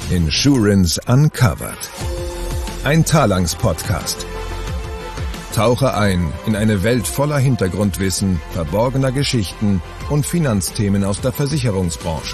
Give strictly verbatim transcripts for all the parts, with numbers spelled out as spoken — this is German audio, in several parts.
Insurance Uncovered. Ein Talanx-Podcast. Tauche ein in eine Welt voller Hintergrundwissen, verborgener Geschichten und Finanzthemen aus der Versicherungsbranche.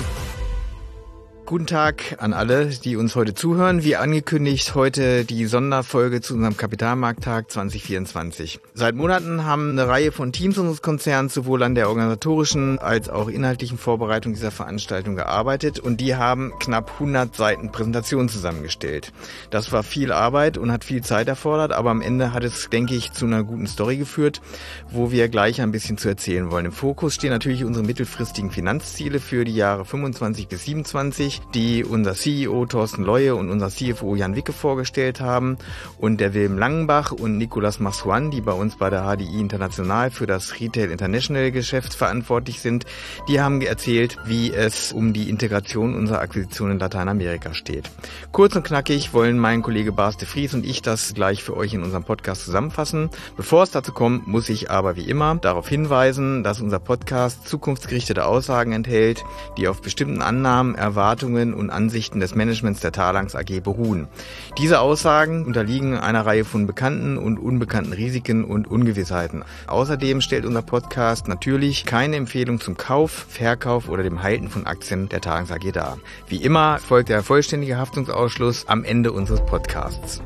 Guten Tag an alle, die uns heute zuhören. Wie angekündigt, heute die Sonderfolge zu unserem Kapitalmarkttag zwanzig vierundzwanzig. Seit Monaten haben eine Reihe von Teams unseres Konzerns sowohl an der organisatorischen als auch inhaltlichen Vorbereitung dieser Veranstaltung gearbeitet und die haben knapp hundert Seiten Präsentation zusammengestellt. Das war viel Arbeit und hat viel Zeit erfordert, aber am Ende hat es, denke ich, zu einer guten Story geführt, wo wir gleich ein bisschen zu erzählen wollen. Im Fokus stehen natürlich unsere mittelfristigen Finanzziele für die Jahre fünfundzwanzig bis siebenundzwanzig, die unser C E O Thorsten Leue und unser C F O Jan Wicke vorgestellt haben und der Wilm Langenbach und Nicolas Massuan, die bei uns bei der H D I International für das Retail International Geschäft verantwortlich sind, die haben erzählt, wie es um die Integration unserer Akquisition in Lateinamerika steht. Kurz und knackig wollen mein Kollege Bas de Vries und ich das gleich für euch in unserem Podcast zusammenfassen. Bevor es dazu kommt, muss ich aber wie immer darauf hinweisen, dass unser Podcast zukunftsgerichtete Aussagen enthält, die auf bestimmten Annahmen, Erwartungen und Ansichten des Managements der Talanx A G beruhen. Diese Aussagen unterliegen einer Reihe von bekannten und unbekannten Risiken und Ungewissheiten. Außerdem stellt unser Podcast natürlich keine Empfehlung zum Kauf, Verkauf oder dem Halten von Aktien der Talanx A G dar. Wie immer folgt der vollständige Haftungsausschluss am Ende unseres Podcasts.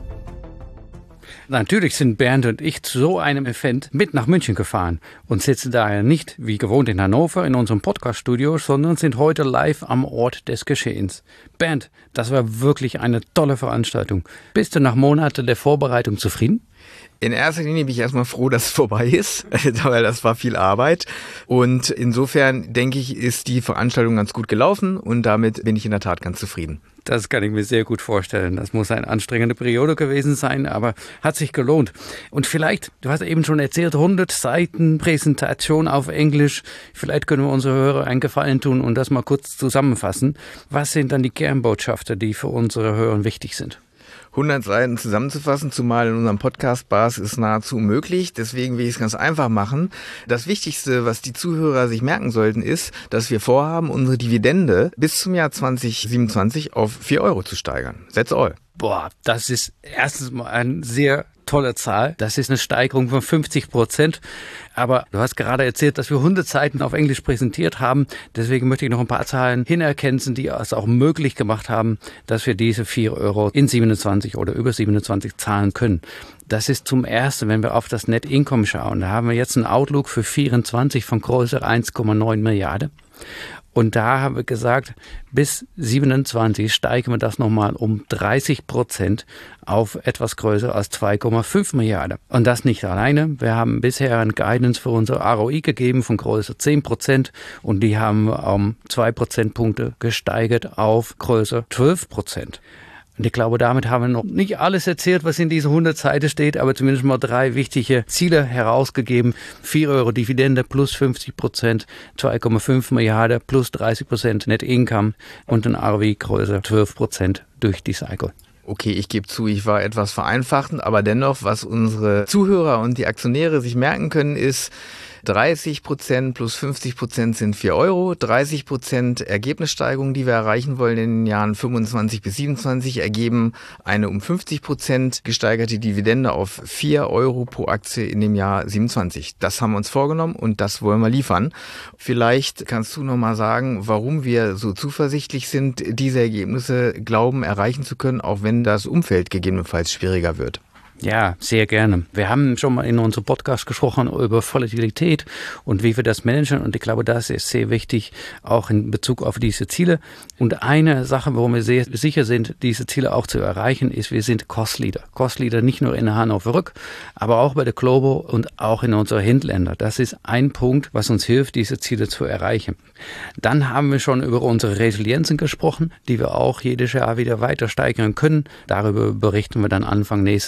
Natürlich sind Bernd und ich zu so einem Event mit nach München gefahren und sitzen daher nicht wie gewohnt in Hannover in unserem Podcast-Studio, sondern sind heute live am Ort des Geschehens. Bernd, das war wirklich eine tolle Veranstaltung. Bist du nach Monaten der Vorbereitung zufrieden? In erster Linie bin ich erstmal froh, dass es vorbei ist, weil das war viel Arbeit. Und insofern, denke ich, ist die Veranstaltung ganz gut gelaufen und damit bin ich in der Tat ganz zufrieden. Das kann ich mir sehr gut vorstellen. Das muss eine anstrengende Periode gewesen sein, aber hat sich gelohnt. Und vielleicht, du hast eben schon erzählt, hundert Seiten Präsentation auf Englisch. Vielleicht können wir unsere Hörer einen Gefallen tun und das mal kurz zusammenfassen. Was sind dann die Kernbotschaften, die für unsere Hörer wichtig sind? hundert Seiten zusammenzufassen, zumal in unserem Podcast Bas ist nahezu unmöglich. Deswegen will ich es ganz einfach machen. Das Wichtigste, was die Zuhörer sich merken sollten, ist, dass wir vorhaben, unsere Dividende bis zum Jahr zwanzig siebenundzwanzig auf vier Euro zu steigern. That's all. Boah, das ist erstens mal eine sehr tolle Zahl. Das ist eine Steigerung von fünfzig Prozent. Aber du hast gerade erzählt, dass wir hundert Seiten auf Englisch präsentiert haben. Deswegen möchte ich noch ein paar Zahlen hinerkennen, die es auch möglich gemacht haben, dass wir diese vier Euro in siebenundzwanzig oder über siebenundzwanzig zahlen können. Das ist zum Ersten, wenn wir auf das Net Income schauen. Da haben wir jetzt einen Outlook für vierundzwanzig von größer eins Komma neun Milliarden. Und da haben wir gesagt, bis siebenundzwanzig steigen wir das nochmal um dreißig Prozent auf etwas größer als zwei Komma fünf Milliarden. Und das nicht alleine. Wir haben bisher ein Guidance für unser R O I gegeben von größer zehn Prozent und die haben wir um zwei Prozentpunkte gesteigert auf größer zwölf Prozent. Und ich glaube, damit haben wir noch nicht alles erzählt, was in dieser hundert Seiten steht, aber zumindest mal drei wichtige Ziele herausgegeben. vier Euro Dividende plus fünfzig Prozent, zwei Komma fünf Milliarden plus dreißig Prozent Net Income und ein R O I größer zwölf Prozent durch die Cycle. Okay, ich gebe zu, ich war etwas vereinfachend, aber dennoch, was unsere Zuhörer und die Aktionäre sich merken können, ist, dreißig Prozent plus fünfzig Prozent sind vier Euro, dreißig Prozent Ergebnissteigerung, die wir erreichen wollen in den Jahren fünfundzwanzig bis siebenundzwanzig, ergeben eine um fünfzig Prozent gesteigerte Dividende auf vier Euro pro Aktie in dem Jahr siebenundzwanzig. Das haben wir uns vorgenommen und das wollen wir liefern. Vielleicht kannst du noch mal sagen, warum wir so zuversichtlich sind, diese Ergebnisse glauben erreichen zu können, auch wenn das Umfeld gegebenenfalls schwieriger wird. Ja, sehr gerne. Wir haben schon mal in unserem Podcast gesprochen über Volatilität und wie wir das managen. Und ich glaube, das ist sehr wichtig, auch in Bezug auf diese Ziele. Und eine Sache, warum wir sehr sicher sind, diese Ziele auch zu erreichen, ist, wir sind Cost Leader. Cost Leader nicht nur in Hannover Rück, aber auch bei der Globo und auch in unseren Hinterländern. Das ist ein Punkt, was uns hilft, diese Ziele zu erreichen. Dann haben wir schon über unsere Resilienzen gesprochen, die wir auch jedes Jahr wieder weiter steigern können. Darüber berichten wir dann Anfang nächstes Jahr.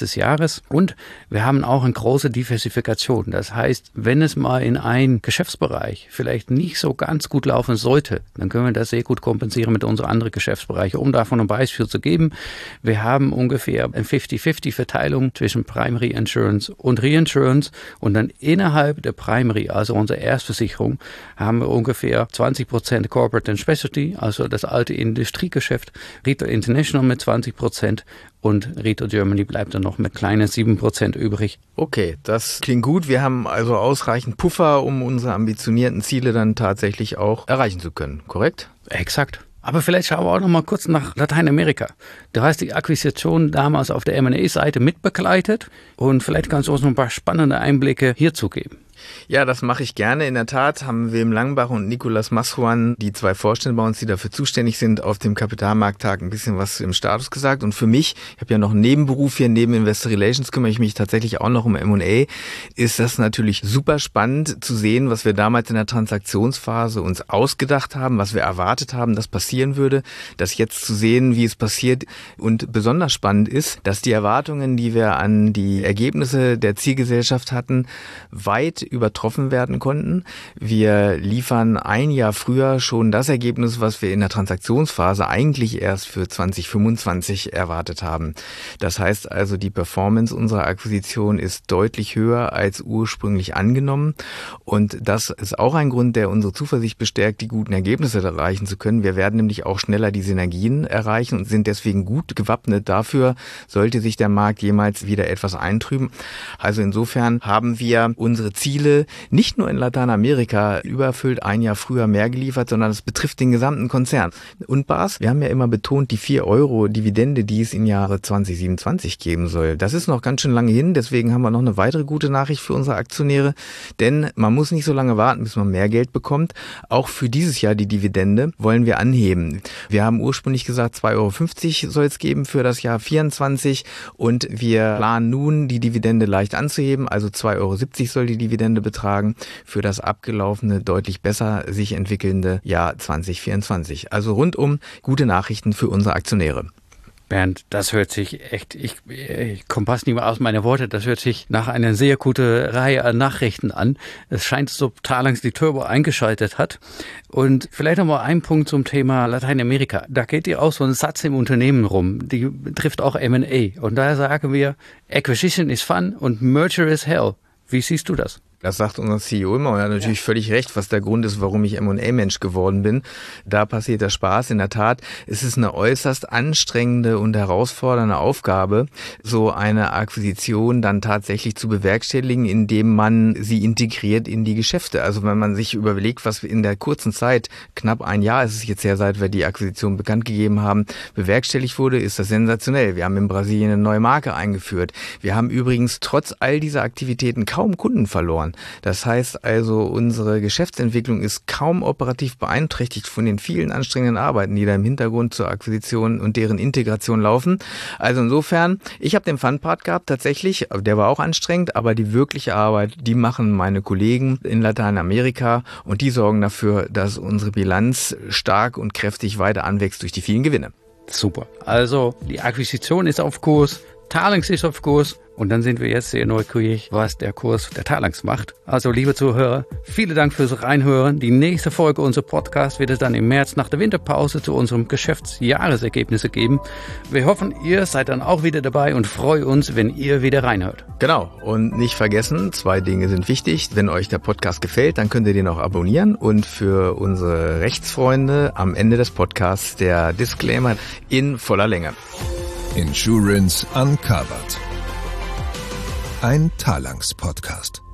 Jahres. Und wir haben auch eine große Diversifikation. Das heißt, wenn es mal in einem Geschäftsbereich vielleicht nicht so ganz gut laufen sollte, dann können wir das sehr gut kompensieren mit unseren anderen Geschäftsbereichen. Um davon ein Beispiel zu geben, wir haben ungefähr eine fünfzig fünfzig Verteilung zwischen Primary Insurance und Reinsurance und dann innerhalb der Primary, also unsere Erstversicherung, haben wir ungefähr zwanzig Prozent Corporate and Specialty, also das alte Industriegeschäft, Retail International mit zwanzig Prozent und Retail Germany bleibt dann noch mit kleinen sieben Prozent übrig. Okay, das klingt gut. Wir haben also ausreichend Puffer, um unsere ambitionierten Ziele dann tatsächlich auch erreichen zu können, korrekt? Exakt. Aber vielleicht schauen wir auch noch mal kurz nach Lateinamerika. Du hast die Akquisition damals auf der M und A-Seite mitbegleitet und vielleicht kannst du uns noch ein paar spannende Einblicke hierzu geben. Ja, das mache ich gerne. In der Tat haben Wilm Langbach und Nicolas Masruan, die zwei Vorstände bei uns, die dafür zuständig sind, auf dem Kapitalmarkttag ein bisschen was im Status gesagt. Und für mich, ich habe ja noch einen Nebenberuf hier, neben Investor Relations kümmere ich mich tatsächlich auch noch um M und A, ist das natürlich super spannend zu sehen, was wir damals in der Transaktionsphase uns ausgedacht haben, was wir erwartet haben, dass passieren würde, das jetzt zu sehen, wie es passiert. Und besonders spannend ist, dass die Erwartungen, die wir an die Ergebnisse der Zielgesellschaft hatten, weit übertroffen werden konnten. Wir liefern ein Jahr früher schon das Ergebnis, was wir in der Transaktionsphase eigentlich erst für zwanzig fünfundzwanzig erwartet haben. Das heißt also, die Performance unserer Akquisition ist deutlich höher als ursprünglich angenommen und das ist auch ein Grund, der unsere Zuversicht bestärkt, die guten Ergebnisse erreichen zu können. Wir werden nämlich auch schneller die Synergien erreichen und sind deswegen gut gewappnet dafür, sollte sich der Markt jemals wieder etwas eintrüben. Also insofern haben wir unsere Ziele nicht nur in Lateinamerika übererfüllt, ein Jahr früher mehr geliefert, sondern es betrifft den gesamten Konzern. Und Bas, wir haben ja immer betont, die vier Euro Dividende, die es im Jahre zwanzig siebenundzwanzig geben soll. Das ist noch ganz schön lange hin, deswegen haben wir noch eine weitere gute Nachricht für unsere Aktionäre, denn man muss nicht so lange warten, bis man mehr Geld bekommt. Auch für dieses Jahr die Dividende wollen wir anheben. Wir haben ursprünglich gesagt, zwei Euro fünfzig soll es geben für das Jahr vierundzwanzig und wir planen nun, die Dividende leicht anzuheben, also zwei Euro siebzig soll die Dividende betragen für das abgelaufene, deutlich besser sich entwickelnde Jahr zwanzig vierundzwanzig. Also rundum gute Nachrichten für unsere Aktionäre. Bernd, das hört sich echt, ich, ich komme fast nicht mehr aus meine Worte, das hört sich nach einer sehr guten Reihe an Nachrichten an. Es scheint so, Talanx die Turbo eingeschaltet hat. Und vielleicht noch mal ein Punkt zum Thema Lateinamerika. Da geht ja auch so ein Satz im Unternehmen rum, die betrifft auch M und A. Und daher sagen wir, Acquisition is fun und Merger is hell. Wie siehst du das? Das sagt unser C E O immer und er hat natürlich ja. völlig recht, was der Grund ist, warum ich M und A-Mensch geworden bin. Da passiert der Spaß. In der Tat, es ist eine äußerst anstrengende und herausfordernde Aufgabe, so eine Akquisition dann tatsächlich zu bewerkstelligen, indem man sie integriert in die Geschäfte. Also wenn man sich überlegt, was wir in der kurzen Zeit, knapp ein Jahr ist es jetzt her, seit wir die Akquisition bekannt gegeben haben, bewerkstelligt wurde, ist das sensationell. Wir haben in Brasilien eine neue Marke eingeführt. Wir haben übrigens trotz all dieser Aktivitäten kaum Kunden verloren. Das heißt also, unsere Geschäftsentwicklung ist kaum operativ beeinträchtigt von den vielen anstrengenden Arbeiten, die da im Hintergrund zur Akquisition und deren Integration laufen. Also insofern, ich habe den Fun-Part gehabt tatsächlich, der war auch anstrengend, aber die wirkliche Arbeit, die machen meine Kollegen in Lateinamerika und die sorgen dafür, dass unsere Bilanz stark und kräftig weiter anwächst durch die vielen Gewinne. Super. Also die Akquisition ist auf Kurs, Talanx ist auf Kurs. Und dann sind wir jetzt sehr neugierig, was der Kurs der Talanx macht. Also, liebe Zuhörer, vielen Dank fürs Reinhören. Die nächste Folge unseres Podcasts wird es dann im März nach der Winterpause zu unserem Geschäftsjahresergebnisse geben. Wir hoffen, ihr seid dann auch wieder dabei und freuen uns, wenn ihr wieder reinhört. Genau. Und nicht vergessen, zwei Dinge sind wichtig. Wenn euch der Podcast gefällt, dann könnt ihr den auch abonnieren. Und für unsere Rechtsfreunde am Ende des Podcasts der Disclaimer in voller Länge. Insurance Uncovered. Ein Talanx-Podcast.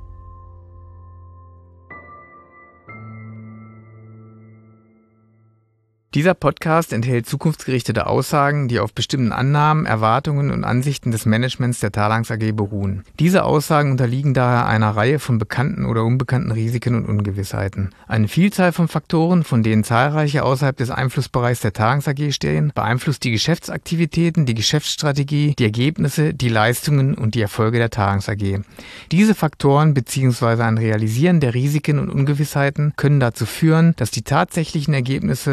Dieser Podcast enthält zukunftsgerichtete Aussagen, die auf bestimmten Annahmen, Erwartungen und Ansichten des Managements der Talanx A G beruhen. Diese Aussagen unterliegen daher einer Reihe von bekannten oder unbekannten Risiken und Ungewissheiten. Eine Vielzahl von Faktoren, von denen zahlreiche außerhalb des Einflussbereichs der Talanx A G stehen, beeinflusst die Geschäftsaktivitäten, die Geschäftsstrategie, die Ergebnisse, die Leistungen und die Erfolge der Talanx A G. Diese Faktoren bzw. ein Realisieren der Risiken und Ungewissheiten können dazu führen, dass die tatsächlichen Ergebnisse, Leistungen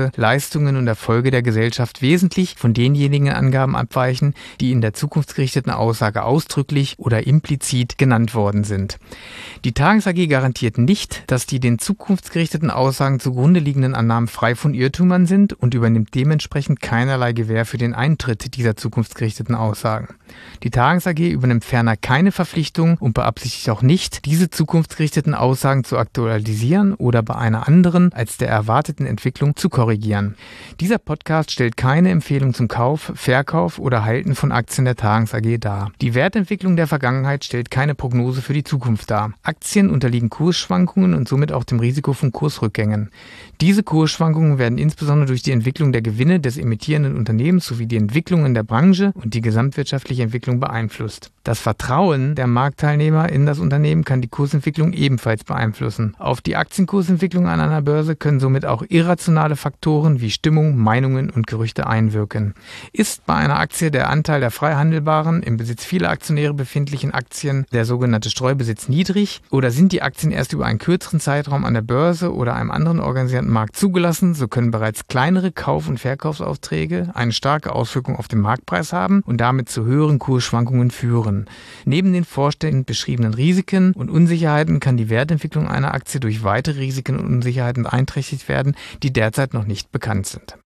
Leistungen und Erfolge der Gesellschaft wesentlich von denjenigen Angaben abweichen, die in der zukunftsgerichteten Aussage ausdrücklich oder implizit genannt worden sind. Die Tages A G garantiert nicht, dass die den zukunftsgerichteten Aussagen zugrunde liegenden Annahmen frei von Irrtümern sind und übernimmt dementsprechend keinerlei Gewähr für den Eintritt dieser zukunftsgerichteten Aussagen. Die Tages A G übernimmt ferner keine Verpflichtung und beabsichtigt auch nicht, diese zukunftsgerichteten Aussagen zu aktualisieren oder bei einer anderen als der erwarteten Entwicklung zu korrigieren. Dieser Podcast stellt keine Empfehlung zum Kauf, Verkauf oder Halten von Aktien der Tages A G dar. Die Wertentwicklung der Vergangenheit stellt keine Prognose für die Zukunft dar. Aktien unterliegen Kursschwankungen und somit auch dem Risiko von Kursrückgängen. Diese Kursschwankungen werden insbesondere durch die Entwicklung der Gewinne des emittierenden Unternehmens sowie die Entwicklung in der Branche und die gesamtwirtschaftliche Entwicklung beeinflusst. Das Vertrauen der Marktteilnehmer in das Unternehmen kann die Kursentwicklung ebenfalls beeinflussen. Auf die Aktienkursentwicklung an einer Börse können somit auch irrationale Faktoren wie Stimmung, Meinungen und Gerüchte einwirken. Ist bei einer Aktie der Anteil der frei handelbaren, im Besitz vieler Aktionäre befindlichen Aktien, der sogenannte Streubesitz, niedrig oder sind die Aktien erst über einen kürzeren Zeitraum an der Börse oder einem anderen organisierten Markt zugelassen, so können bereits kleinere Kauf- und Verkaufsaufträge eine starke Auswirkung auf den Marktpreis haben und damit zu höheren Kursschwankungen führen. Neben den vorstehend beschriebenen Risiken und Unsicherheiten kann die Wertentwicklung einer Aktie durch weitere Risiken und Unsicherheiten beeinträchtigt werden, die derzeit noch nicht bekannt sind.